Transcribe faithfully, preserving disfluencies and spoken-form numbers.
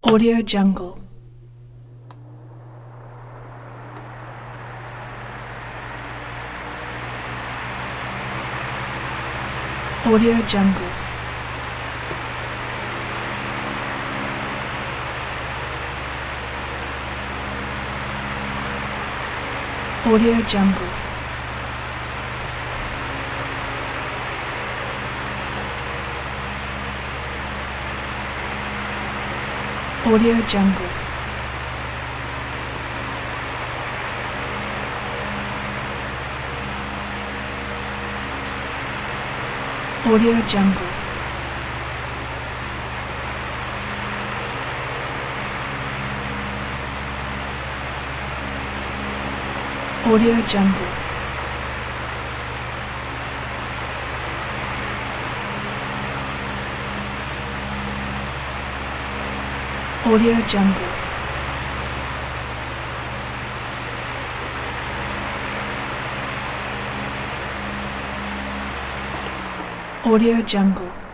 Audio Jungle. Audio Jungle. Audio Jungle. Audio Jungle. Audio Jungle. Audio Jungle. Audio Jungle. Audio Jungle.